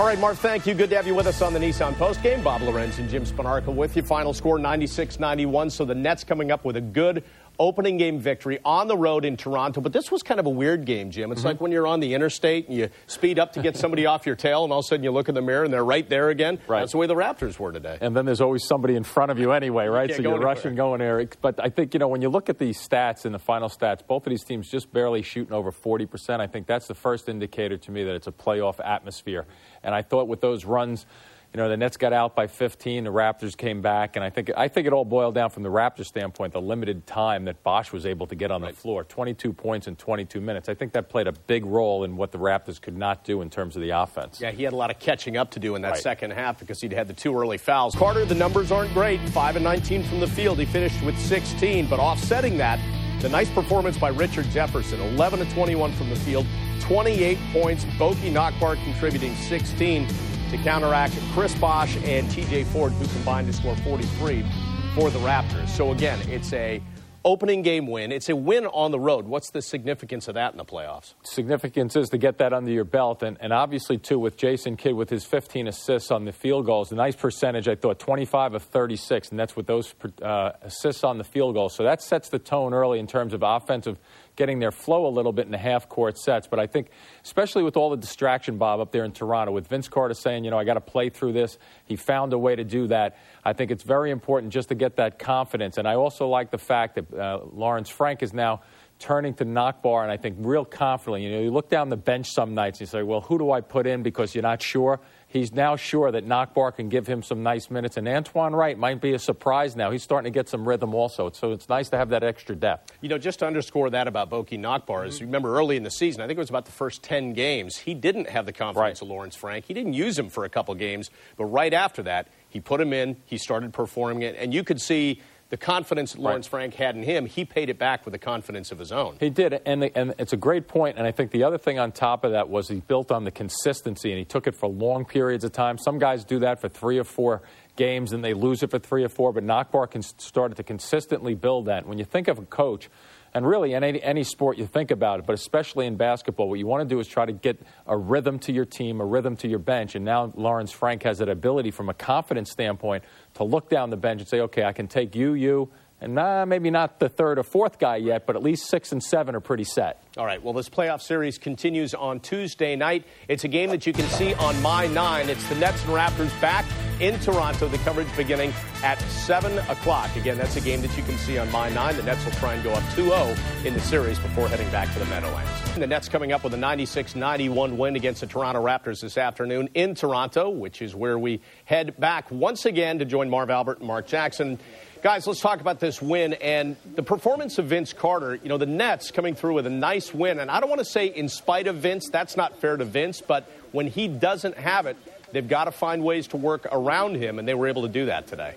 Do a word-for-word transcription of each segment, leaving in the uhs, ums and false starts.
All right, Marv, thank you. Good to have you with us on the Nissan postgame. Bob Lorenz and Jim Spanarkel with you. Final score ninety-six ninety-one. So the Nets coming up with a good opening game victory on the road in Toronto. But this was kind of a weird game, Jim. It's mm-hmm. like when you're on the interstate and you speed up to get somebody off your tail, and all of a sudden you look in the mirror and they're right there again. Right. That's the way the Raptors were today. And then there's always somebody in front of you anyway, right? You so you're anywhere. rushing, going there. But I think, you know, when you look at the stats and the final stats, both of these teams just barely shooting over forty percent. I think that's the first indicator to me that it's a playoff atmosphere. And I thought with those runs, you know, the Nets got out by fifteen, the Raptors came back, and I think I think it all boiled down from the Raptors standpoint, the limited time that Bosh was able to get on the floor, twenty-two points in twenty-two minutes. I think that played a big role in what the Raptors could not do in terms of the offense. Yeah, he had a lot of catching up to do in that right. second half because he'd had the two early fouls. Carter, the numbers aren't great, five and nineteen from the field. He finished with sixteen, but offsetting that, the nice performance by Richard Jefferson, eleven of twenty-one from the field, twenty-eight points, Boki Nakbar contributing sixteen to counteract Chris Bosh and T J Ford, who combined to score forty-three for the Raptors. So again, it's a opening game win. It's a win on the road. What's the significance of that in the playoffs? Significance is to get that under your belt. And, and obviously, too, with Jason Kidd with his fifteen assists on the field goals, a nice percentage, I thought, twenty-five of thirty-six. And that's with those uh, assists on the field goals. So that sets the tone early in terms of offensive, getting their flow a little bit in the half-court sets. But I think, especially with all the distraction, Bob, up there in Toronto, with Vince Carter saying, you know, I got to play through this, he found a way to do that. I think it's very important just to get that confidence. And I also like the fact that uh, Lawrence Frank is now turning to Nakbar, and I think real confidently. You know, you look down the bench some nights and you say, well, who do I put in because you're not sure? He's now sure that Nakbar can give him some nice minutes, and Antoine Wright might be a surprise now. He's starting to get some rhythm also, so it's nice to have that extra depth. You know, just to underscore that about Boki Nakbar, is you remember early in the season, I think it was about the first ten games, he didn't have the confidence right. of Lawrence Frank. He didn't use him for a couple games, but right after that, he put him in, he started performing it, and you could see the confidence that Lawrence right. Frank had in him, he paid it back with the confidence of his own. He did, and, the, and it's a great point, and I think the other thing on top of that was he built on the consistency, and he took it for long periods of time. Some guys do that for three or four games, and they lose it for three or four, but Nakbar can started to consistently build that. When you think of a coach, and really in any, any sport you think about it, but especially in basketball, what you want to do is try to get a rhythm to your team, a rhythm to your bench. And now Lawrence Frank has that ability from a confidence standpoint to look down the bench and say, okay, I can take you, you, and nah, maybe not the third or fourth guy yet, but at least six and seven are pretty set. All right, well, this playoff series continues on Tuesday night. It's a game that you can see on My nine. It's the Nets and Raptors back in Toronto, the coverage beginning at seven o'clock. Again, that's a game that you can see on My nine. The Nets will try and go up two oh in the series before heading back to the Meadowlands. The Nets coming up with a ninety-six ninety-one win against the Toronto Raptors this afternoon in Toronto, which is where we head back once again to join Marv Albert and Mark Jackson. Guys, let's talk about this win and the performance of Vince Carter. You know, the Nets coming through with a nice win. And I don't want to say in spite of Vince. That's not fair to Vince. But when he doesn't have it, they've got to find ways to work around him. And they were able to do that today.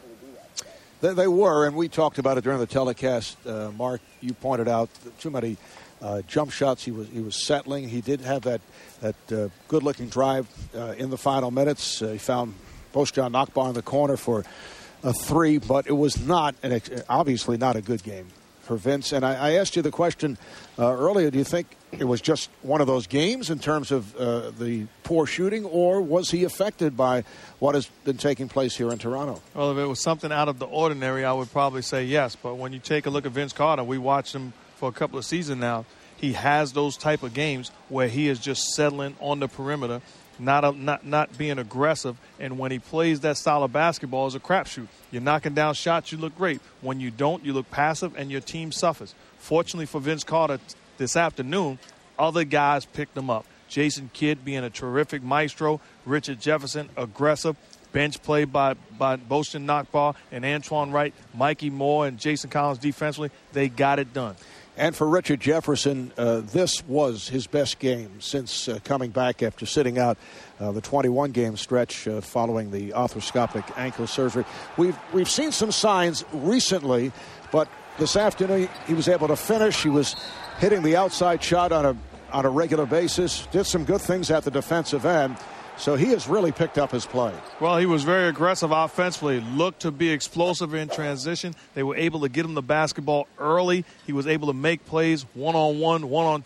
They, they were. And we talked about it during the telecast. Uh, Mark, you pointed out too many uh, jump shots. He was he was settling. He did have that, that uh, good-looking drive uh, in the final minutes. Uh, he found Bojan Nakbar in the corner for a three, but it was not, an, obviously not a good game for Vince. And I, I asked you the question uh, earlier, do you think it was just one of those games in terms of uh, the poor shooting, or was he affected by what has been taking place here in Toronto? Well, if it was something out of the ordinary, I would probably say yes. But when you take a look at Vince Carter, we watched him for a couple of seasons now. He has those type of games where he is just settling on the perimeter, Not, a, not not being aggressive, and when he plays that style of basketball, it's a crapshoot. You're knocking down shots, you look great. When you don't, you look passive, and your team suffers. Fortunately for Vince Carter t- this afternoon, other guys picked him up. Jason Kidd being a terrific maestro, Richard Jefferson aggressive, bench play by, by Bojan Nakbar and Antoine Wright, Mikey Moore and Jason Collins defensively. They got it done. And for Richard Jefferson, uh, this was his best game since uh, coming back after sitting out uh, the twenty-one game stretch uh, following the arthroscopic ankle surgery. We've we've seen some signs recently, but this afternoon he was able to finish. He was hitting the outside shot on a on a regular basis. Did some good things at the defensive end. So he has really picked up his play. Well, he was very aggressive offensively, looked to be explosive in transition. They were able to get him the basketball early. He was able to make plays one-on-one, one-on-two,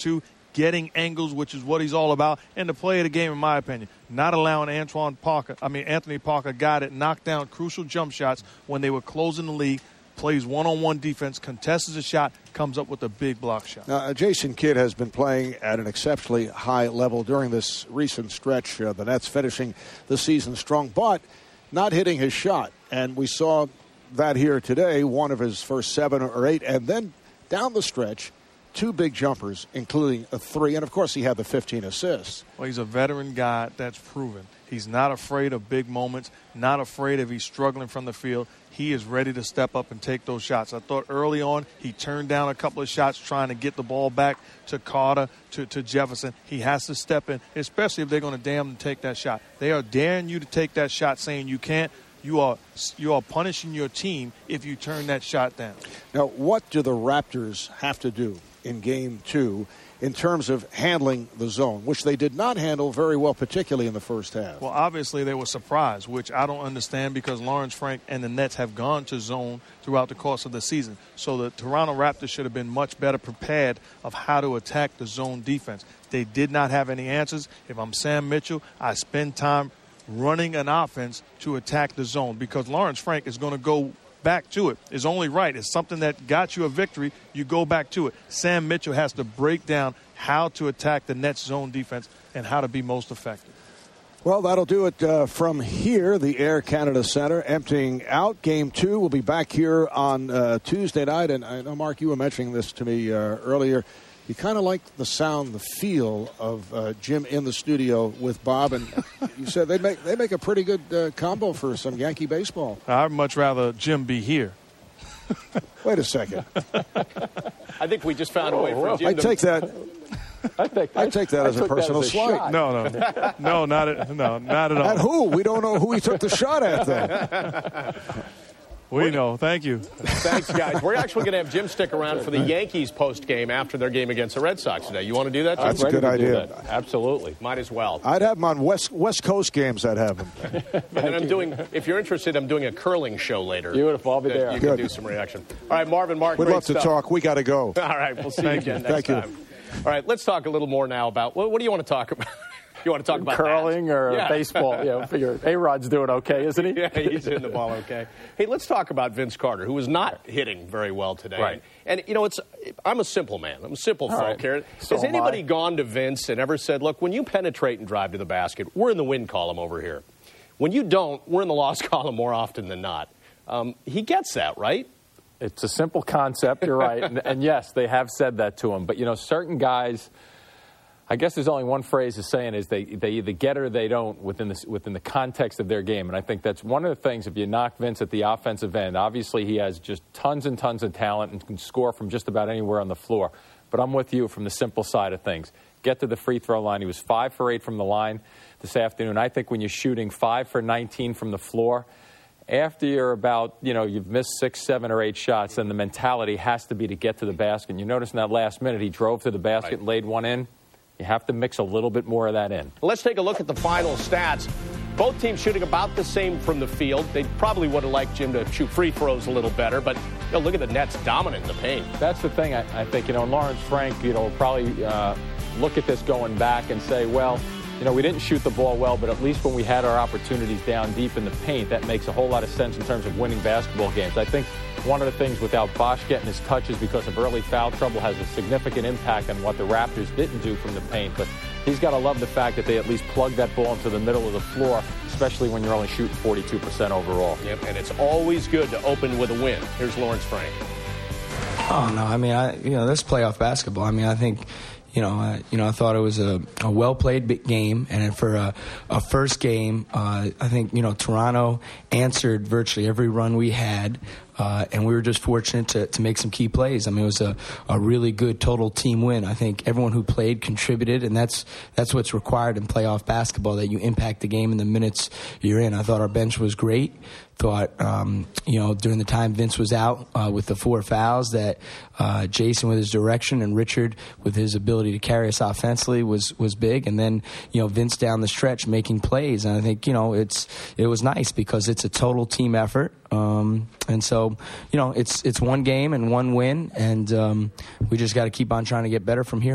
getting angles, which is what he's all about, and the play of the game, in my opinion. Not allowing Antoine Parker, I mean Anthony Parker, guy that knocked down crucial jump shots when they were closing the league, plays one-on-one defense, contests a shot, comes up with a big block shot. Now, uh, Jason Kidd has been playing at an exceptionally high level during this recent stretch. Uh, the Nets finishing the season strong, but not hitting his shot. And we saw that here today, one of his first seven or eight, and then down the stretch, two big jumpers, including a three, and of course he had the fifteen assists. Well, he's a veteran guy that's proven. He's not afraid of big moments, not afraid if he's struggling from the field. He is ready to step up and take those shots. I thought early on he turned down a couple of shots trying to get the ball back to Carter, to, to Jefferson. He has to step in, especially if they're going to dare him to take that shot. They are daring you to take that shot, saying you can't. You are you are punishing your team if you turn that shot down. Now, what do the Raptors have to do in game two in terms of handling the zone, which they did not handle very well, particularly in the first half? Well, obviously they were surprised, which I don't understand because Lawrence Frank and the Nets have gone to zone throughout the course of the season. So the Toronto Raptors should have been much better prepared of how to attack the zone defense. They did not have any answers. If I'm Sam Mitchell, I spend time running an offense to attack the zone because Lawrence Frank is going to go back to it. It's only right. It's something that got you a victory. You go back to it. Sam Mitchell has to break down how to attack the Nets zone defense and how to be most effective. Well, that'll do it uh, from here. The Air Canada Center emptying out. Game two will be back here on uh, Tuesday night. And I know, Mark, you were mentioning this to me uh, earlier. You kind of like the sound, the feel of uh, Jim in the studio with Bob, and you said they make they make a pretty good uh, combo for some Yankee baseball. I'd much rather Jim be here. Wait a second. I think we just found a way for Jim I to... take that. I take, I take that I as a personal as a slight. shot. No, no, no, not at, no, not at all. At who? We don't know who he took the shot at, though. We know. Thank you. Thanks, guys. We're actually going to have Jim stick around for the Yankees post-game after their game against the Red Sox today. You want to do that, Jim? That's a good idea. Absolutely. Might as well. I'd have him on West West Coast games. I'd have him. And then I'm doing, if you're interested, I'm doing a curling show later. Beautiful. I'll be there. You Good. can do some reaction. All right, Marvin, Mark, We'd great love to stuff. talk. We got to go. All right, we'll see Thank you you. again next Thank time. you. All right, let's talk a little more now about, what, what do you want to talk about? You want to talk about curling that? or Yeah. baseball? Yeah, figure A-Rod's doing okay, isn't he? Yeah, he's hitting the ball okay. Hey, let's talk about Vince Carter, who was not hitting very well today. Right. And, you know, it's I'm a simple man. I'm a simple All folk right. here. So Has am anybody I. gone to Vince and ever said, look, when you penetrate and drive to the basket, we're in the win column over here. When you don't, we're in the loss column more often than not. Um, he gets that, right? It's a simple concept, you're right. and, and yes, they have said that to him. But, you know, certain guys, I guess there's only one phrase to saying is they, they either get it or they don't within the, within the context of their game. And I think that's one of the things, if you knock Vince at the offensive end, obviously he has just tons and tons of talent and can score from just about anywhere on the floor. But I'm with you from the simple side of things. Get to the free throw line. He was five for eight from the line this afternoon. I think when you're shooting five for nineteen from the floor, after you're about, you know, you've missed six, seven, or eight shots, then the mentality has to be to get to the basket. And you notice in that last minute he drove to the basket Right. and laid one in. You have to mix a little bit more of that in. Let's take a look at the final stats. Both teams shooting about the same from the field. They probably would have liked Jim to shoot free throws a little better, but you know, look at the Nets dominant in the paint. That's the thing, I, I think, you know, Lawrence Frank, you know, will probably uh, look at this going back and say, well, you know, we didn't shoot the ball well, but at least when we had our opportunities down deep in the paint, that makes a whole lot of sense in terms of winning basketball games. I think one of the things without Bosh getting his touches because of early foul trouble has a significant impact on what the Raptors didn't do from the paint. But he's got to love the fact that they at least plugged that ball into the middle of the floor, especially when you're only shooting forty-two percent overall. Yep, and it's always good to open with a win. Here's Lawrence Frank. Oh, no, I mean, I you know, this is playoff basketball. I mean, I think, you know, I, you know, I thought it was a, a well-played game, and for a, a first game, uh, I think, you know, Toronto answered virtually every run we had. Uh, and we were just fortunate to, to make some key plays. I mean, it was a, a really good total team win. I think everyone who played contributed, and that's that's what's required in playoff basketball, that you impact the game in the minutes you're in. I thought our bench was great. Thought, um, you know, during the time Vince was out uh, with the four fouls, that uh, Jason with his direction and Richard with his ability to carry us offensively was was big. And then, you know, Vince down the stretch making plays. And I think, you know, it's it was nice because it's a total team effort. Um, and so, you know, it's it's one game and one win, and um, we just got to keep on trying to get better from here.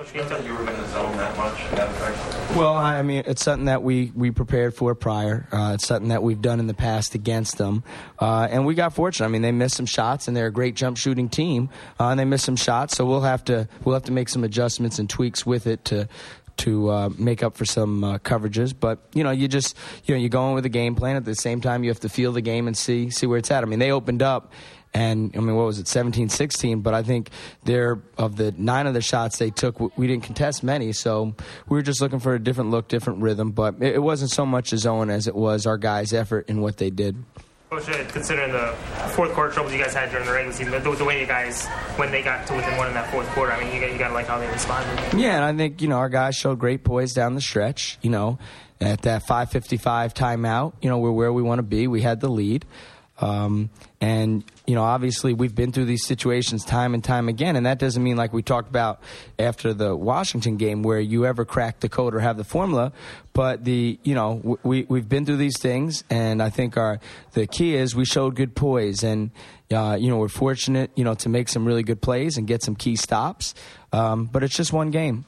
Coach, you thought you were in the zone that much? That effect? Well, I mean, it's something that we, we prepared for prior. Uh, it's something that we've done in the past against them. Uh, and we got fortunate. I mean, they missed some shots, and they're a great jump shooting team. Uh, and they missed some shots, so we'll have to we'll have to make some adjustments and tweaks with it to to uh, make up for some uh, coverages. But, you know, you just, you know, you're going with a game plan. At the same time, you have to feel the game and see see where it's at. I mean, they opened up. And, I mean, what was it, seventeen sixteen? But I think they're, of the nine of the shots they took, we didn't contest many. So we were just looking for a different look, different rhythm. But it wasn't so much the zone as it was our guys' effort in what they did. Coach, considering the fourth quarter troubles you guys had during the regular season, the, the way you guys, when they got to within one in that fourth quarter, I mean, you got, you got to like how they responded. Yeah, and I think, you know, our guys showed great poise down the stretch. You know, at that five fifty-five timeout, you know, we're where we want to be. We had the lead. Um, and, you know, obviously we've been through these situations time and time again, and that doesn't mean, like we talked about after the Washington game, where you ever crack the code or have the formula. But, the you know, we, we've been through these things, and I think our the key is we showed good poise. And, uh, you know, we're fortunate, you know, to make some really good plays and get some key stops. Um, but it's just one game.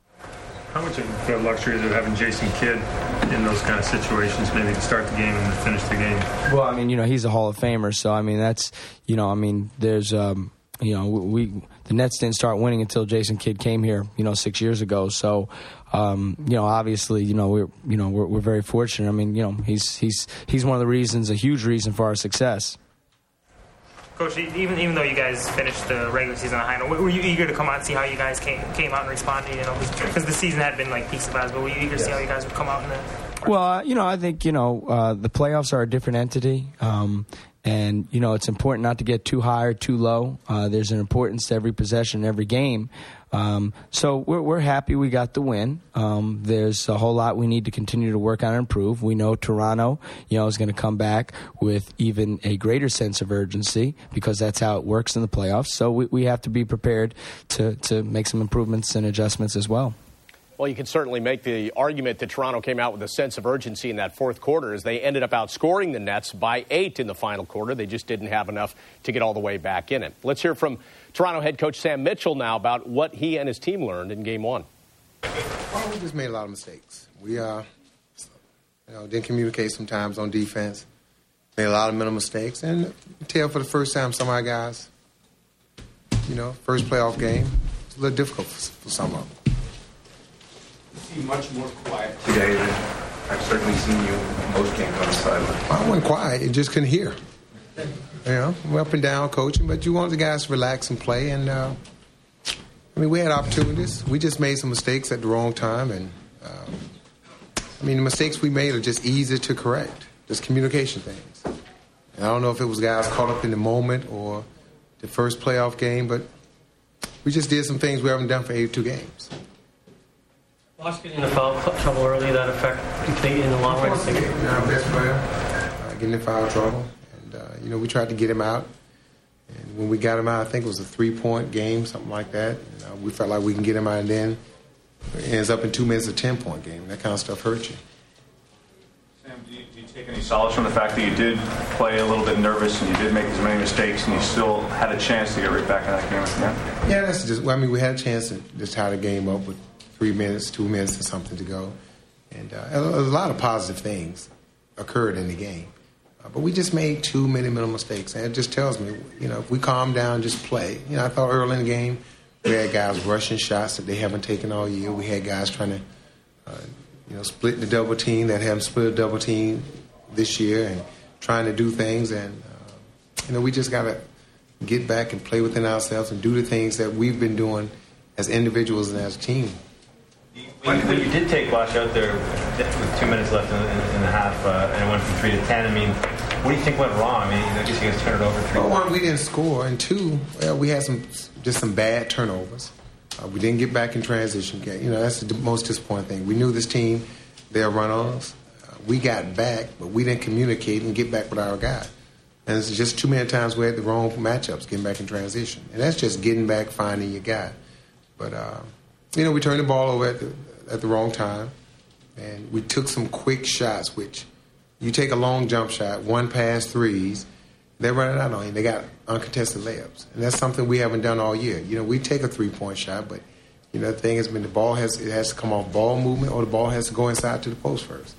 How much of the luxury is it having Jason Kidd in those kind of situations, maybe to start the game and to finish the game? Well, I mean, you know, he's a Hall of Famer, so I mean, that's, you know, I mean, there's, um, you know, we the Nets didn't start winning until Jason Kidd came here, you know, six years ago. So, um, you know, obviously, you know, we're, you know, we're, we're very fortunate. I mean, you know, he's he's he's one of the reasons, a huge reason for our success. Coach, even even though you guys finished the regular season on a high note, were you eager to come out and see how you guys came came out and responded? You know, because the season had been like peaks and valleys, but were you eager to see how you guys would come out in the? Well, uh, you know, I think you know uh, the playoffs are a different entity, um, and you know it's important not to get too high or too low. Uh, there's an importance to every possession, every game. Um, so we're, we're happy we got the win. Um, there's a whole lot we need to continue to work on and improve. We know Toronto, you know, is going to come back with even a greater sense of urgency because that's how it works in the playoffs. So we, we have to be prepared to, to make some improvements and adjustments as well. Well, you can certainly make the argument that Toronto came out with a sense of urgency in that fourth quarter as they ended up outscoring the Nets by eight in the final quarter. They just didn't have enough to get all the way back in it. Let's hear from Toronto head coach Sam Mitchell now about what he and his team learned in game one. Well, we just made a lot of mistakes. We uh, you know, didn't communicate sometimes on defense. Made a lot of mental mistakes. And you can tell for the first time some of our guys, you know, first playoff game, it's a little difficult for, for some of them. You seem much more quiet today than I've certainly seen you most games on the sideline. I wasn't quiet. It just couldn't hear. You know, we're up and down coaching, but you want the guys to relax and play. And, uh, I mean, we had opportunities. We just made some mistakes at the wrong time. And, uh, I mean, the mistakes we made are just easy to correct. Just communication things. And I don't know if it was guys caught up in the moment or the first playoff game, but we just did some things we haven't done for eighty-two games. Lost getting in foul trouble early, that affect in the long run? Our best player uh, getting in foul trouble. And, uh, you know, we tried to get him out. And when we got him out, I think it was a three-point game, something like that. And, uh, we felt like we can get him out, and then it ends up in two minutes a ten-point game. That kind of stuff hurts you. Sam, do you, do you take any solace from the fact that you did play a little bit nervous and you did make as many mistakes and you still had a chance to get right back in that game at the end? Yeah, that's just, well, I mean, we had a chance to just tie the game up with three minutes, two minutes or something to go. And uh, a, a lot of positive things occurred in the game. Uh, but we just made too many little mistakes. And it just tells me, you know, if we calm down, just play. You know, I thought early in the game we had guys rushing shots that they haven't taken all year. We had guys trying to, uh, you know, split the double team that haven't split a double team this year and trying to do things. And, uh, you know, we just got to get back and play within ourselves and do the things that we've been doing as individuals and as a team. When, when you did take Bosh out there with two minutes left in, in, in the half uh, and it went from three to ten, I mean, what do you think went wrong? I mean, I guess you guys turned it over three. Well, one, we didn't score, and two, well, we had some just some bad turnovers. Uh, we didn't get back in transition. You know, that's the most disappointing thing. We knew this team, they'll run on us. Uh, we got back, but we didn't communicate and get back with our guy. And it's just too many times we had the wrong matchups getting back in transition. And that's just getting back, finding your guy. But, uh, you know, we turned the ball over at the, at the wrong time, and we took some quick shots, which you take a long jump shot, one pass threes, they're running out on you. They got uncontested layups. And that's something we haven't done all year. You know, we take a three-point shot, but You know, the thing has been the ball has it has to come off ball movement, or the ball has to go inside to the post first.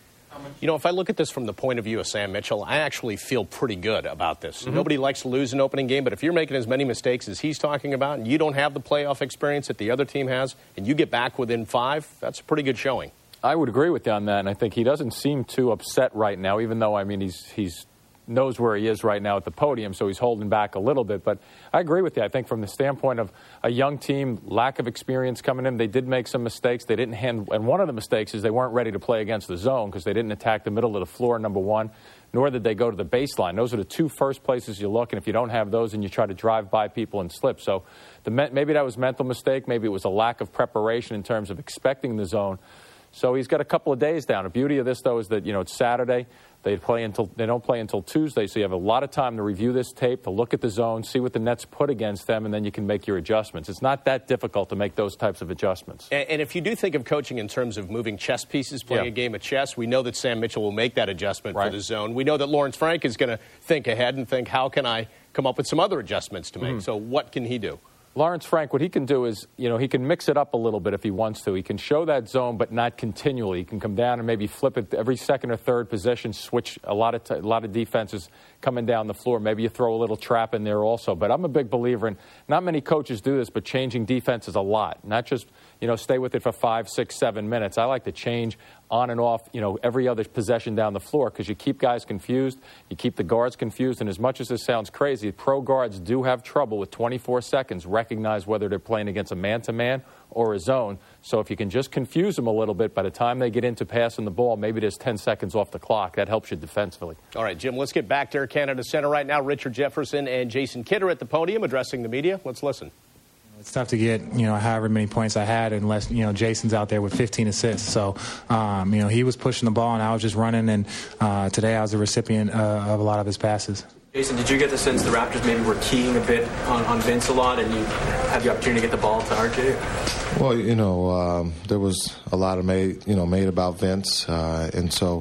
You know, if I look at this from the point of view of Sam Mitchell, I actually feel pretty good about this. Mm-hmm. Nobody likes to lose an opening game, but if you're making as many mistakes as he's talking about and you don't have the playoff experience that the other team has and you get back within five, that's a pretty good showing. I would agree with you on that, and I think he doesn't seem too upset right now, even though, I mean, he's he's knows where he is right now at the podium, so he's holding back a little bit. But I agree with you. I think from the standpoint of a young team, lack of experience coming in, they did make some mistakes. They didn't hand, and one of the mistakes is they weren't ready to play against the zone because they didn't attack the middle of the floor, number one, nor did they go to the baseline. Those are the two first places you look, and if you don't have those, and you try to drive by people and slip. So the, maybe that was a mental mistake. Maybe it was a lack of preparation in terms of expecting the zone. So he's got a couple of days down. The beauty of this, though, is that, you know, it's Saturday. They play until they don't play until Tuesday, so you have a lot of time to review this tape, to look at the zone, see what the Nets put against them, and then you can make your adjustments. It's not that difficult to make those types of adjustments. And, and if you do think of coaching in terms of moving chess pieces, playing yeah. a game of chess, we know that Sam Mitchell will make that adjustment right. for the zone. We know that Lawrence Frank is going to think ahead and think, how can I come up with some other adjustments to make? Mm-hmm. So what can he do? Lawrence Frank, what he can do is, you know, he can mix it up a little bit if he wants to. He can show that zone, but not continually. He can come down and maybe flip it every second or third possession, switch a lot of t- a lot of defenses coming down the floor. Maybe you throw a little trap in there also. But I'm a big believer in, not many coaches do this, but changing defenses a lot. Not just, you know, stay with it for five, six, seven minutes. I like to change on and off, you know, every other possession down the floor because you keep guys confused, you keep the guards confused, and as much as this sounds crazy, pro guards do have trouble with twenty-four seconds, recognize whether they're playing against a man-to-man or a zone. So if you can just confuse them a little bit, by the time they get into passing the ball, maybe there's ten seconds off the clock. That helps you defensively. All right, Jim, let's get back to Air Canada Center right now. Richard Jefferson and Jason Kidd are at the podium addressing the media. Let's listen. It's tough to get, you know, however many points I had unless, you know, Jason's out there with fifteen assists. So, um, you know, he was pushing the ball and I was just running. And uh, today I was a recipient uh, of a lot of his passes. Jason, did you get the sense the Raptors maybe were keying a bit on, on Vince a lot and you had the opportunity to get the ball to R J? Well, you know, um, there was a lot of made, you know, made about Vince. Uh, and so,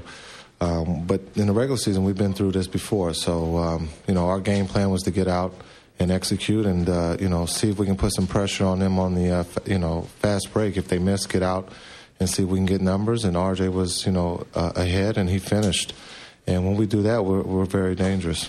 um, but in the regular season, we've been through this before. So, um, you know, our game plan was to get out and execute and, uh, you know, see if we can put some pressure on them on the, uh, f- you know, fast break. If they miss, get out and see if we can get numbers. And R J was, you know, uh, ahead and he finished. And when we do that, we're, we're very dangerous.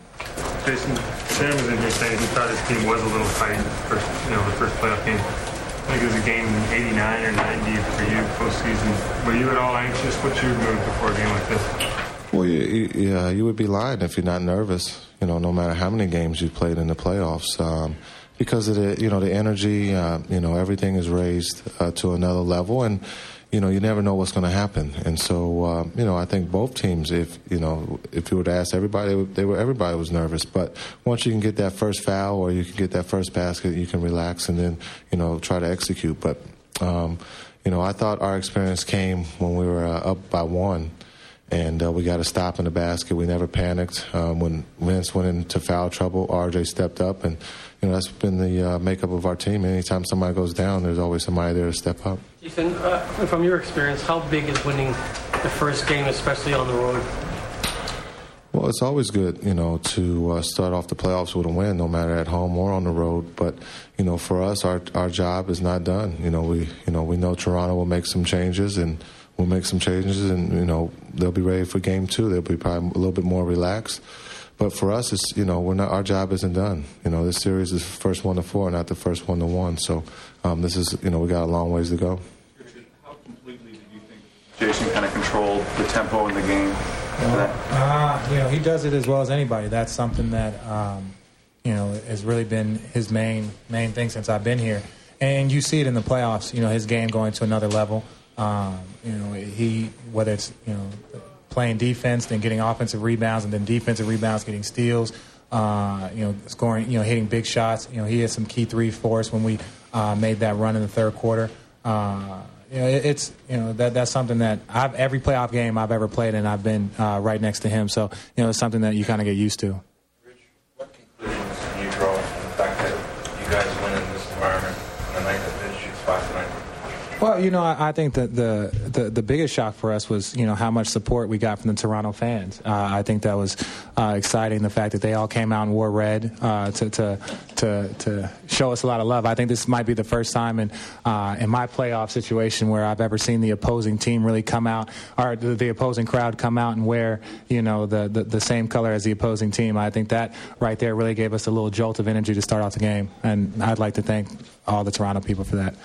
Jason, Sam was in here saying he thought his team was a little tight in the first, you know, the first playoff game. I think it was a game eighty-nine or ninety for you postseason. Were you at all anxious? What's your mood before a game like this? Well, you, you, uh, you would be lying if you're not nervous, you know, no matter how many games you've played in the playoffs. Um, because of the, you know, the energy, uh, you know, everything is raised uh, to another level. And, you know, you never know what's going to happen. And so, uh, you know, I think both teams, if, you know, if you were to ask everybody, they, were, they were everybody was nervous. But once you can get that first foul or you can get that first basket, you can relax and then, you know, try to execute. But, um, you know, I thought our experience came when we were uh, up by one. And uh, we got a stop in the basket. We never panicked. Um, when Vince went into foul trouble, R J stepped up. And, you know, that's been the uh, makeup of our team. Anytime somebody goes down, there's always somebody there to step up. Ethan, uh, from your experience, how big is winning the first game, especially on the road? Well, it's always good, you know, to uh, start off the playoffs with a win, no matter at home or on the road. But, you know, for us, our our job is not done. You know, we you know we know Toronto will make some changes and we'll make some changes, and, you know, they'll be ready for game two. They'll be probably a little bit more relaxed. But for us, it's, you know, we're not, our job isn't done. You know, this series is the first one to four, not the first one to one. So um, this is, you know, we got a long ways to go. How completely did you think Jason kind of controlled the tempo in the game? Well, uh, you know, he does it as well as anybody. That's something that, um, you know, has really been his main main thing since I've been here. And you see it in the playoffs, you know, his game going to another level. Um, you know, he, whether it's, you know, playing defense, then getting offensive rebounds, and then defensive rebounds, getting steals, uh, you know, scoring, you know, hitting big shots. You know, he had some key threes for us when we uh, made that run in the third quarter. Uh, you know, it, it's, you know, that that's something that I've, every playoff game I've ever played in, I've been uh, right next to him. So, you know, it's something that you kind of get used to. Rich, what conclusions can you draw from the fact that you guys win in this environment on the night that Vince shoots five tonight? Well, Well, you know, I, I think that the, the the biggest shock for us was, you know, how much support we got from the Toronto fans. Uh, I think that was uh, exciting. The fact that they all came out and wore red uh, to, to to to show us a lot of love. I think this might be the first time in uh, in my playoff situation where I've ever seen the opposing team really come out, or the, the opposing crowd come out and wear, you know, the, the the same color as the opposing team. I think that right there really gave us a little jolt of energy to start off the game, and I'd like to thank all the Toronto people for that.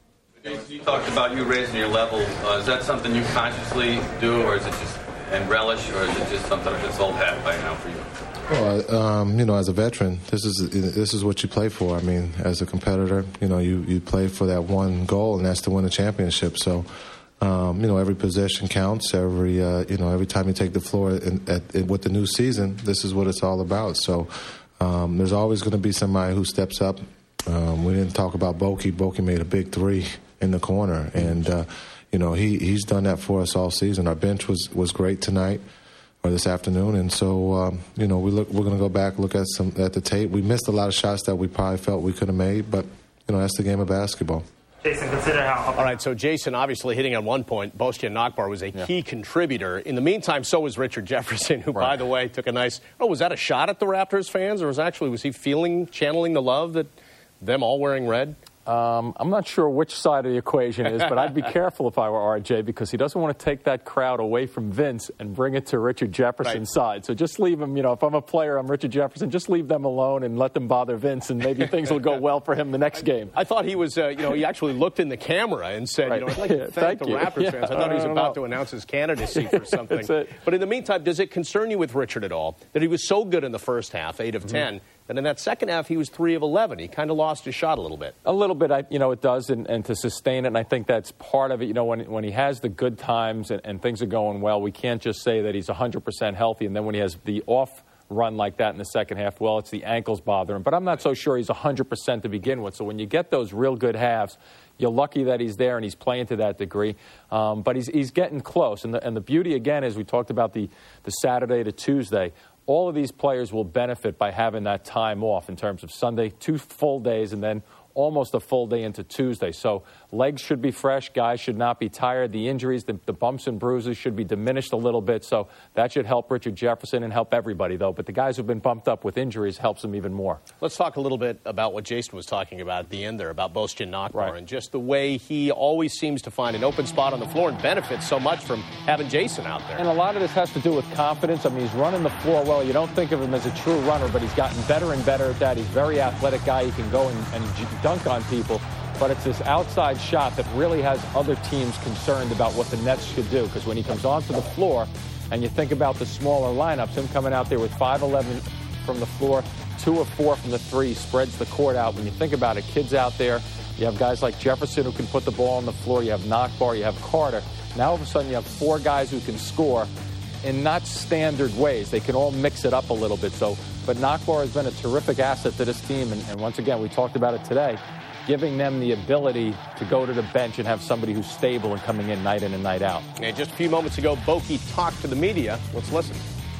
You talked about you raising your level. Uh, is that something you consciously do, or is it just and relish, or is it just something that's old hat by now for you? Well, um, you know, as a veteran, this is this is what you play for. I mean, as a competitor, you know, you, you play for that one goal, and that's to win a championship. So, um, you know, every possession counts. Every uh, you know, every time you take the floor in, at, in, with the new season, this is what it's all about. So, um, there's always going to be somebody who steps up. Um, we didn't talk about Boki. Boki made a big three in the corner, and uh, you know, he he's done that for us all season. Our bench was was great tonight, or this afternoon, and so um, you know, we look we're going to go back, look at some at the tape. We missed a lot of shots that we probably felt we could have made, but you know, that's the game of basketball. Jason, consider how. All right, so Jason obviously hitting on one point. Bostian Nakbar was a yeah. key contributor. In the meantime, so was Richard Jefferson, who, right. by the way, took a nice. Oh, was that a shot at the Raptors fans, or was actually was he feeling channeling the love that them all wearing red? Um, I'm not sure which side of the equation it is, but I'd be careful if I were R J, because he doesn't want to take that crowd away from Vince and bring it to Richard Jefferson's right. side. So just leave him, you know, if I'm a player, I'm Richard Jefferson, just leave them alone and let them bother Vince, and maybe things will go well for him the next game. I thought he was, uh, you know, he actually looked in the camera and said, right. you know, I'd like to thank, thank the you. Raptors yeah. fans. I thought he was about know. to announce his candidacy for something. That's it. But in the meantime, does it concern you with Richard at all that he was so good in the first half, eight of mm-hmm. ten, and in that second half, he was three of eleven. He kind of lost his shot a little bit. A little bit, I, you know, it does, and, and to sustain it, and I think that's part of it. You know, when when he has the good times and, and things are going well, we can't just say that he's one hundred percent healthy, and then when he has the off run like that in the second half, well, it's the ankles bother him. But I'm not so sure he's one hundred percent to begin with. So when you get those real good halves, you're lucky that he's there and he's playing to that degree. Um, but he's he's getting close. And the, and the beauty, again, is we talked about the, the Saturday to Tuesday. All of these players will benefit by having that time off in terms of Sunday, two full days, and then almost a full day into Tuesday. So legs should be fresh. Guys should not be tired. The injuries, the, the bumps and bruises should be diminished a little bit. So that should help Richard Jefferson and help everybody, though. But the guys who've been bumped up with injuries helps them even more. Let's talk a little bit about what Jason was talking about at the end there, about Bostian Nakbar, right. and just the way he always seems to find an open spot on the floor and benefits so much from having Jason out there. And a lot of this has to do with confidence. I mean, he's running the floor well. You don't think of him as a true runner, but he's gotten better and better at that. He's a very athletic guy. He can go and, and dunk on people. But it's this outside shot that really has other teams concerned about what the Nets should do. Because when he comes onto the floor, and you think about the smaller lineups, him coming out there with five eleven from the floor, two or four from the three, spreads the court out. When you think about it, kids out there, you have guys like Jefferson who can put the ball on the floor, you have Nakbar, you have Carter. Now all of a sudden you have four guys who can score in not standard ways. They can all mix it up a little bit. So, but Nakbar has been a terrific asset to this team. And, and once again, we talked about it today, giving them the ability to go to the bench and have somebody who's stable and coming in night in and night out. And just a few moments ago, Boki talked to the media. Let's listen.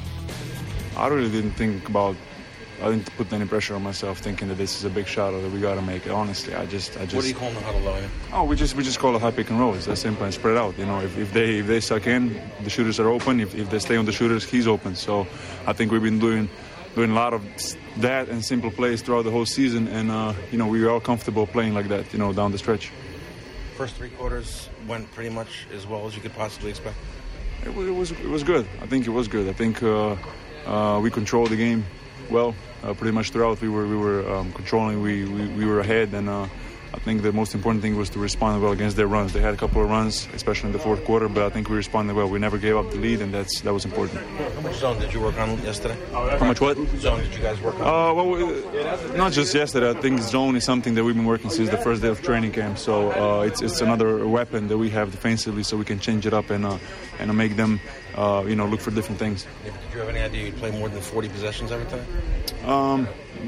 I really didn't think about, I didn't put any pressure on myself thinking that this is a big shot or that we got to make it. Honestly, I just, I just. What do you call the huddle, Lawyer? Oh, we just, we just call it high pick and roll. It's that simple and spread out. You know, if, if they, if they suck in, the shooters are open. If, if they stay on the shooters, he's open. So, I think we've been doing, doing a lot of that and simple plays throughout the whole season, and uh, you know, we were all comfortable playing like that. You know, down the stretch. First three quarters went pretty much as well as you could possibly expect. It, it was, it was good. I think it was good. I think uh, uh, we controlled the game well. Uh, pretty much throughout, we were we were um, controlling. We, we we were ahead, and uh, I think the most important thing was to respond well against their runs. They had a couple of runs, especially in the fourth quarter, but I think we responded well. We never gave up the lead, and that's that was important. How much zone did you work on yesterday? How much what? Zone did you guys work on? Uh, well, we, not just yesterday. I think zone is something that we've been working since the first day of training camp. So uh, it's it's another weapon that we have defensively, so we can change it up and uh, and make them uh, you know look for different things. Yeah, did you have any idea you'd play more than forty possessions every time? Um,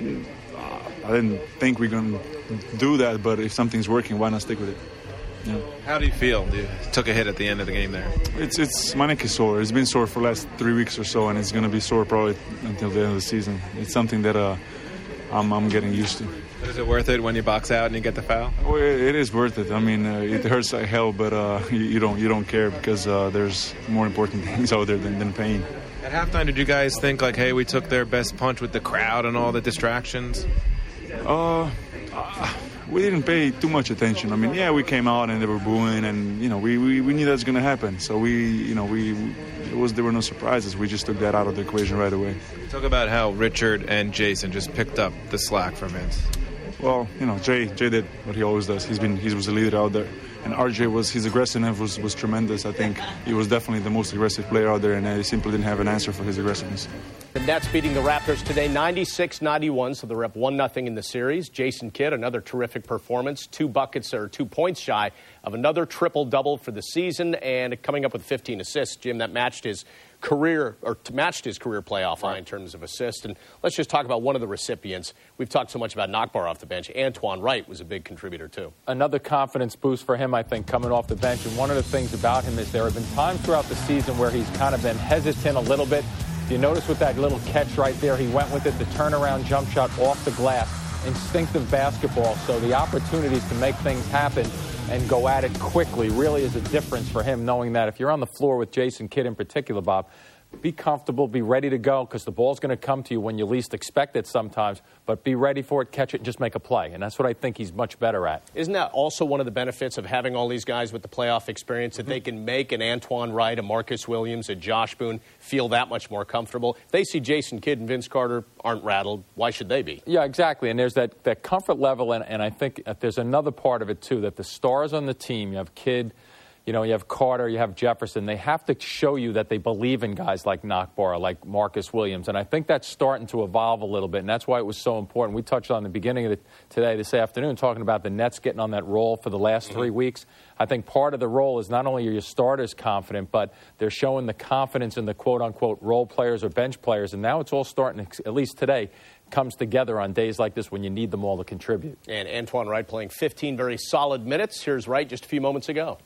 I didn't think we're going to do that, but if something's working, why not stick with it? Yeah. How do you feel? You took a hit at the end of the game there. It's it's my neck is sore. It's been sore for the last three weeks or so, and it's going to be sore probably until the end of the season. It's something that uh, I'm I'm getting used to. But is it worth it when you box out and you get the foul? Well, it is worth it. I mean, uh, it hurts like hell, but uh, you, you don't you don't care because uh, there's more important things out there than, than pain. At halftime, did you guys think like, hey, we took their best punch with the crowd and all the distractions? Uh, uh, we didn't pay too much attention. I mean, yeah, we came out and they were booing, and you know, we, we, we knew that's going to happen. So we, you know, we it was there were no surprises. We just took that out of the equation right away. Talk about how Richard and Jason just picked up the slack from Vince. Well, you know, Jay Jay did what he always does. He's been he was a leader out there, and R J was his aggressiveness was, was tremendous. I think he was definitely the most aggressive player out there, and he simply didn't have an answer for his aggressiveness. The Nets beating the Raptors today ninety-six ninety-one, so they're up one nothing in the series. Jason Kidd, another terrific performance, two buckets or two points shy of another triple-double for the season, and coming up with fifteen assists. Jim, that matched his career or matched his career playoff high in terms of assists. And let's just talk about one of the recipients. We've talked so much about Nakbar off the bench. Antoine Wright was a big contributor too. Another confidence boost for him, I think, coming off the bench. And one of the things about him is there have been times throughout the season where he's kind of been hesitant a little bit. You notice with that little catch right there, he went with it, the turnaround jump shot off the glass, instinctive basketball. So the opportunities to make things happen and go at it quickly really is a difference for him, knowing that if you're on the floor with Jason Kidd in particular, Bob, be comfortable, be ready to go, because the ball's going to come to you when you least expect it sometimes, but be ready for it, catch it, and just make a play. And that's what I think he's much better at. Isn't that also one of the benefits of having all these guys with the playoff experience, that mm-hmm. they can make an Antoine Wright, a Marcus Williams, a Josh Boone feel that much more comfortable? If they see Jason Kidd and Vince Carter aren't rattled, why should they be? Yeah, exactly. And there's that, that comfort level, and, and I think there's another part of it, too, that the stars on the team, you have Kidd, you know, you have Carter, you have Jefferson. They have to show you that they believe in guys like Nakbar, like Marcus Williams. And I think that's starting to evolve a little bit, and that's why it was so important. We touched on the beginning of the, today, this afternoon, talking about the Nets getting on that roll for the last mm-hmm. three weeks. I think part of the role is not only are your starters confident, but they're showing the confidence in the quote-unquote role players or bench players. And now it's all starting, to, at least today, comes together on days like this when you need them all to contribute. And Antoine Wright playing fifteen very solid minutes. Here's Wright just a few moments ago.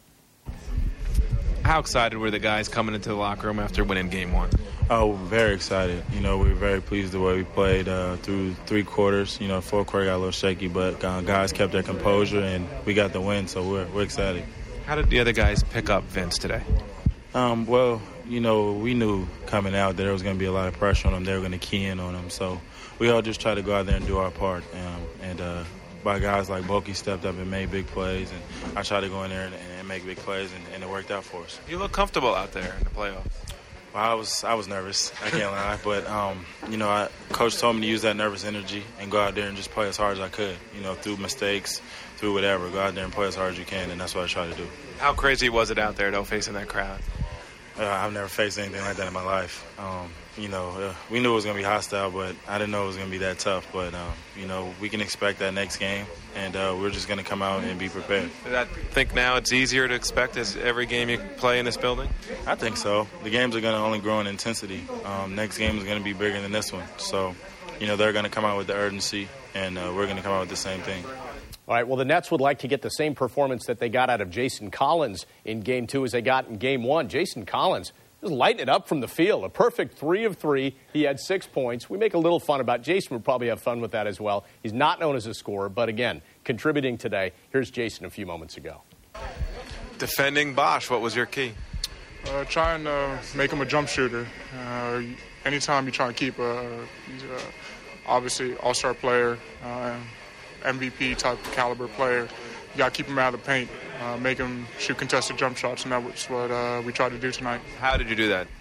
How excited were the guys coming into the locker room after winning game one? Oh, very excited. You know, we were very pleased the way we played uh, through three quarters. You know, fourth quarter got a little shaky, but uh, guys kept their composure, and we got the win, so we're, we're excited. How did the other guys pick up Vince today? Um, well, you know, we knew coming out that there was going to be a lot of pressure on them. They were going to key in on them. So we all just tried to go out there and do our part. Um, and uh, by guys like Boki stepped up and made big plays, and I tried to go in there and, and make big plays, and, and it worked out for us. You look comfortable out there in the playoffs. Well, I was I was nervous. I can't lie, but um, you know, I, Coach told me to use that nervous energy and go out there and just play as hard as I could. You know, through mistakes, through whatever, go out there and play as hard as you can, and that's what I try to do. How crazy was it out there, though, facing that crowd? Uh, I've never faced anything like that in my life. Um, you know, uh, we knew it was going to be hostile, but I didn't know it was going to be that tough. But, um, you know, we can expect that next game, and uh, we're just going to come out and be prepared. Do I think now it's easier to expect as every game you play in this building? I think so. The games are going to only grow in intensity. Um, next game is going to be bigger than this one. So, you know, they're going to come out with the urgency, and uh, we're going to come out with the same thing. All right, well, the Nets would like to get the same performance that they got out of Jason Collins in Game two as they got in Game one. Jason Collins just lighting it up from the field. A perfect three of three. He had six points. We make a little fun about it. Jason would probably have fun with that as well. He's not known as a scorer, but again, contributing today. Here's Jason a few moments ago. Defending Bosh, what was your key? Uh, trying to make him a jump shooter. Uh, anytime you try to keep a, he's a obviously all-star player, uh, M V P type caliber player, you got to keep him out of the paint, uh, make him shoot contested jump shots, and that's what uh, we tried to do tonight. How did you do that?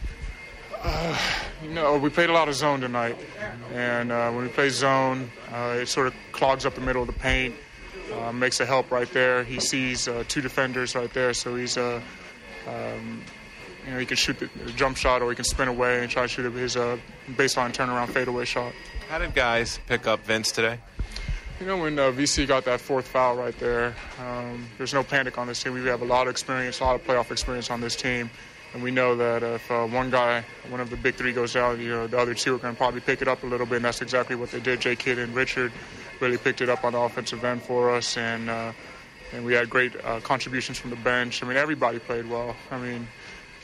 Uh, you know, we played a lot of zone tonight, and uh, when we play zone, uh, it sort of clogs up the middle of the paint, uh, makes a help right there. He sees uh, two defenders right there, so he's uh, um, you know, he can shoot the, the jump shot, or he can spin away and try to shoot his uh, baseline turnaround fadeaway shot. How did guys pick up Vince today? You know, when uh, V C got that fourth foul right there, um, there's no panic on this team. We have a lot of experience, a lot of playoff experience on this team. And we know that if uh, one guy, one of the big three goes down, you know, the other two are going to probably pick it up a little bit, and that's exactly what they did. Jay Kidd and Richard really picked it up on the offensive end for us, and uh, and we had great uh, contributions from the bench. I mean, everybody played well. I mean,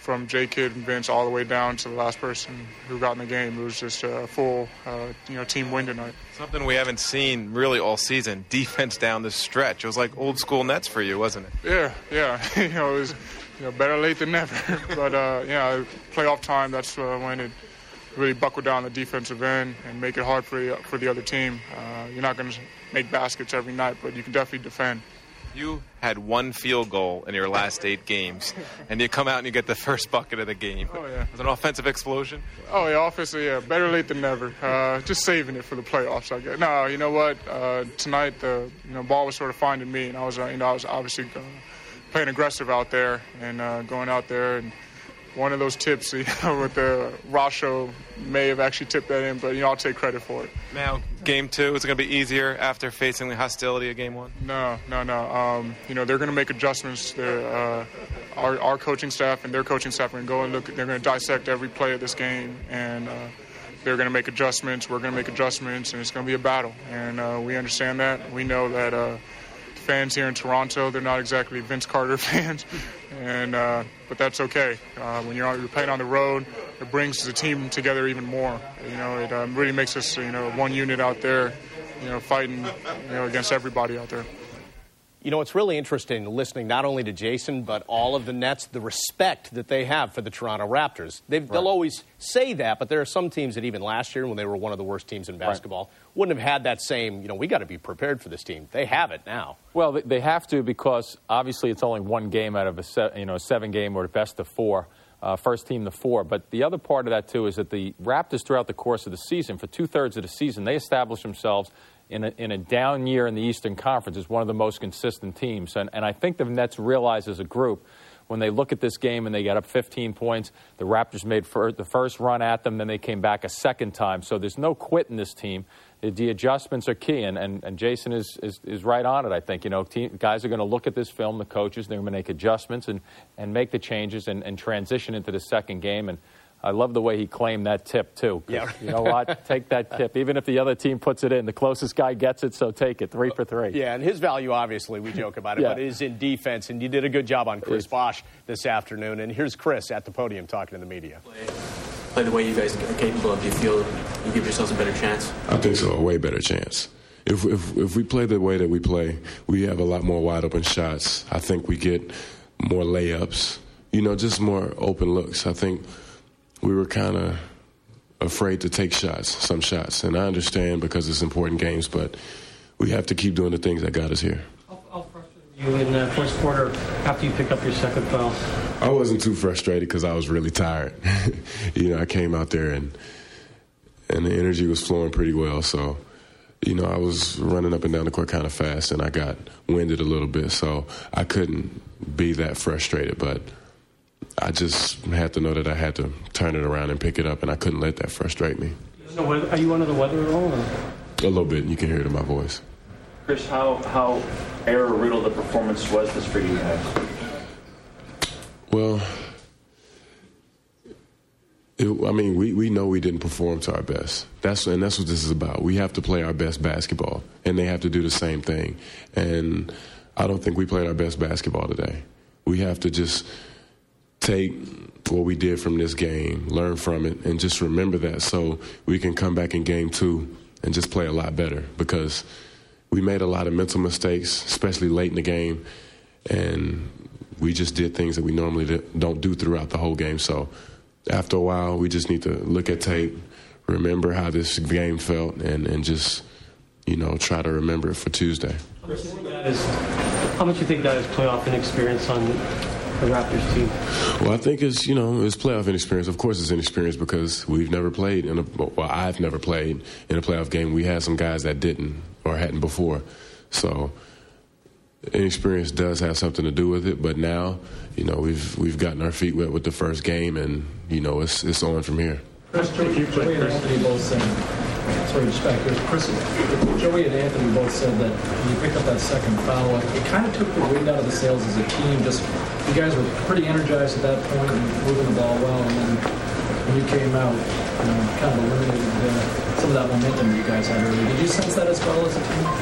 from J. Kidd and Vince all the way down to the last person who got in the game. It was just a full, uh, you know, team win tonight. Something we haven't seen really all season, defense down the stretch. It was like old school Nets for you, wasn't it? Yeah, yeah. you know, it was you know, better late than never. but, uh, yeah, playoff time, that's uh, when it really buckle down the defensive end and make it hard for the, for the other team. Uh, you're not going to make baskets every night, but you can definitely defend. You had one field goal in your last eight games, and you come out and you get the first bucket of the game. Oh, yeah. Was it an offensive explosion? Oh, yeah, offensive, yeah. Better late than never. Uh, just saving it for the playoffs, I guess. No, you know what? Uh, tonight, the you know ball was sort of finding me, and I was, uh, you know, I was obviously uh, playing aggressive out there and uh, going out there and one of those tips, you know, with the Rasho may have actually tipped that in, but, you know, I'll take credit for it. Now, game two, is it going to be easier after facing the hostility of game one? No, no, no. Um, you know, they're going to make adjustments. Uh, our, our coaching staff and their coaching staff are going to go and look. They're going to dissect every play of this game, and uh, they're going to make adjustments. We're going to make adjustments, and it's going to be a battle. And uh, we understand that. We know that uh, fans here in Toronto, they're not exactly Vince Carter fans. And uh, but that's okay. Uh, when you're, you're playing on the road, it brings the team together even more. You know, it um, really makes us, you know, one unit out there, you know, fighting, you know, against everybody out there. You know, it's really interesting listening not only to Jason, but all of the Nets, the respect that they have for the Toronto Raptors. They've, right. They'll always say that, but there are some teams that even last year, when they were one of the worst teams in basketball, right. wouldn't have had that same, you know, we got to be prepared for this team. They have it now. Well, they have to, because obviously it's only one game out of a se- you know a seven game or best of four, uh, first team to four. But the other part of that too is that the Raptors throughout the course of the season, for two thirds of the season, they established themselves in a, in a down year in the Eastern Conference as one of the most consistent teams. And, and I think the Nets realize as a group, when they look at this game and they got up fifteen points, the Raptors made for the first run at them, then they came back a second time. So there's no quit in this team. The adjustments are key, and, and, and Jason is, is, is right on it, I think. You know, team, guys are going to look at this film, the coaches, they're going to make adjustments and, and make the changes and, and transition into the second game. And I love the way he claimed that tip, too. Yeah. You know what? Take that tip. Even if the other team puts it in, the closest guy gets it, so take it. Three for three. Yeah, and his value, obviously, we joke about it, yeah. but it is in defense. And you did a good job on Chris Bosh this afternoon. And here's Chris at the podium talking to the media. Play, play the way you guys are capable of. Do you feel you give yourselves a better chance? I think so, a way better chance. If, if, if we play the way that we play, we have a lot more wide-open shots. I think we get more layups, you know, just more open looks. I think we were kind of afraid to take shots, some shots. And I understand because it's important games, but we have to keep doing the things that got us here. How, how frustrated were you in the first quarter after you pick up your second foul? I wasn't too frustrated because I was really tired. you know, I came out there and and the energy was flowing pretty well. So, you know, I was running up and down the court kind of fast, and I got winded a little bit. So I couldn't be that frustrated, but I just had to know that I had to turn it around and pick it up, and I couldn't let that frustrate me. So are you under the weather at all? Or? A little bit. You can hear it in my voice. Chris, how, how error-riddled the performance was this for you guys? Well, it, I mean, we, we know we didn't perform to our best. That's and that's what this is about. We have to play our best basketball, and they have to do the same thing. And I don't think we played our best basketball today. We have to just take what we did from this game, learn from it, and just remember that so we can come back in game two and just play a lot better, because we made a lot of mental mistakes, especially late in the game, and we just did things that we normally don't do throughout the whole game. So after a while, we just need to look at tape, remember how this game felt, and, and just, you know, try to remember it for Tuesday. How much do you think that is playoff inexperience on the Raptors team? Well, I think it's, you know, it's playoff inexperience. Of course it's inexperience because we've never played in a, well, I've never played in a playoff game. We had some guys that didn't or hadn't before. So inexperience does have something to do with it, but now, you know, we've we've gotten our feet wet with the first game, and, you know, it's it's on from here. Chris, Joey, Joey and Anthony both said, sorry, just back here. Chris, Joey and Anthony both said that when you picked up that second foul, it kind of took the wind out of the sails as a team. Just you guys were pretty energized at that point and moving the ball well, and then when you came out, you know, kind of eliminated the, some of that momentum you guys had early. Did you sense that as well as a team?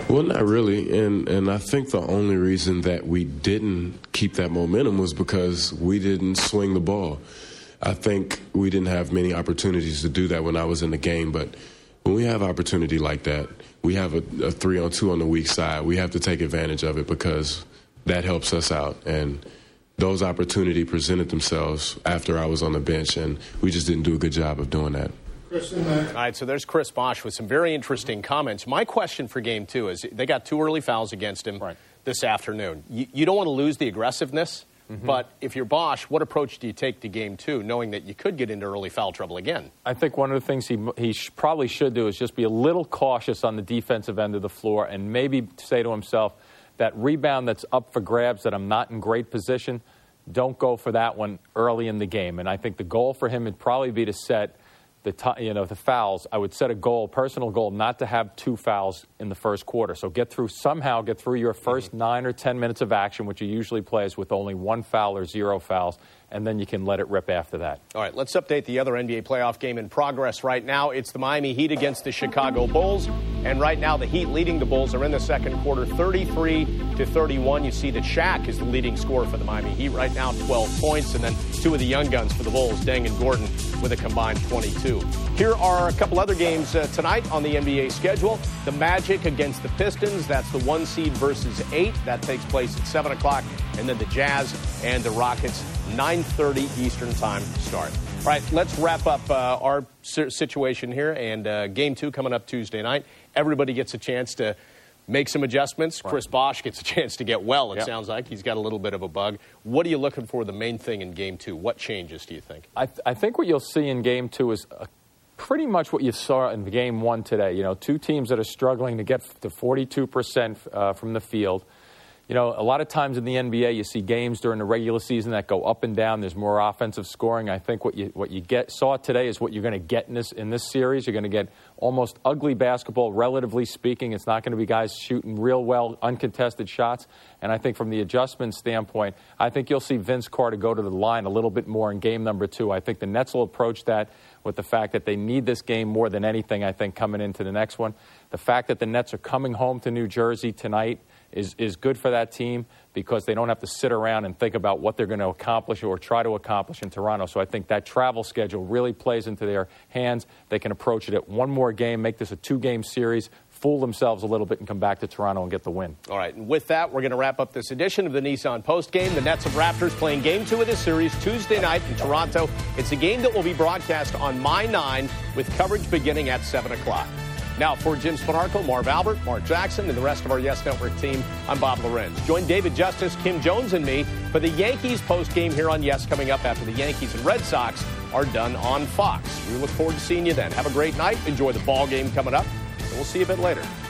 Well, not really, and and I think the only reason that we didn't keep that momentum was because we didn't swing the ball. I think we didn't have many opportunities to do that when I was in the game, but when we have opportunity like that, we have a, a three-on-two on the weak side. We have to take advantage of it because that helps us out, and those opportunities presented themselves after I was on the bench, and we just didn't do a good job of doing that. All right, so there's Chris Bosh with some very interesting comments. My question for game two is they got two early fouls against him right. this afternoon. You, you don't want to lose the aggressiveness, mm-hmm. but if you're Bosh, what approach do you take to game two, knowing that you could get into early foul trouble again? I think one of the things he, he sh- probably should do is just be a little cautious on the defensive end of the floor and maybe say to himself, that rebound that's up for grabs that I'm not in great position, don't go for that one early in the game. And I think the goal for him would probably be to set the t- you know the fouls. I would set a goal, personal goal, not to have two fouls in the first quarter. So get through somehow get through your first mm-hmm. nine or ten minutes of action, which he usually plays with only one foul or zero fouls, and then you can let it rip after that. All right, let's update the other N B A playoff game in progress right now. It's the Miami Heat against the Chicago Bulls, and right now the Heat leading the Bulls are in the second quarter, thirty-three to thirty-one. You see that Shaq is the leading scorer for the Miami Heat right now, twelve points, and then two of the young guns for the Bulls, Deng and Gordon, with a combined twenty-two. Here are a couple other games uh, tonight on the N B A schedule. The Magic against the Pistons. That's the one seed versus eight. That takes place at seven o'clock. And then the Jazz and the Rockets, nine thirty Eastern time start. All right, let's wrap up uh, our situation here. And uh, game two coming up Tuesday night. Everybody gets a chance to make some adjustments. Right. Chris Bosh gets a chance to get well, it yep. sounds like. He's got a little bit of a bug. What are you looking for the main thing in game two? What changes, do you think? I, th- I think what you'll see in game two is a pretty much what you saw in game one today. You know, two teams that are struggling to get to forty-two percent uh, from the field. You know, a lot of times in the N B A, you see games during the regular season that go up and down. There's more offensive scoring. I think what you what you get saw today is what you're going to get in this in this series. You're going to get almost ugly basketball, relatively speaking. It's not going to be guys shooting real well, uncontested shots. And I think from the adjustment standpoint, I think you'll see Vince Carter go to the line a little bit more in game number two. I think the Nets will approach that with the fact that they need this game more than anything, I think, coming into the next one. The fact that the Nets are coming home to New Jersey tonight is, is good for that team because they don't have to sit around and think about what they're going to accomplish or try to accomplish in Toronto. So I think that travel schedule really plays into their hands. They can approach it at one more game, make this a two-game series, fool themselves a little bit, and come back to Toronto and get the win. All right, and with that, we're going to wrap up this edition of the Nissan Postgame. The Nets and Raptors playing game two of this series Tuesday night in Toronto. It's a game that will be broadcast on My nine with coverage beginning at seven o'clock. Now, for Jim Spanarkel, Marv Albert, Mark Jackson, and the rest of our Yes Network team, I'm Bob Lorenz. Join David Justice, Kim Jones, and me for the Yankees postgame here on Yes coming up after the Yankees and Red Sox are done on Fox. We look forward to seeing you then. Have a great night. Enjoy the ball game coming up, and we'll see you a bit later.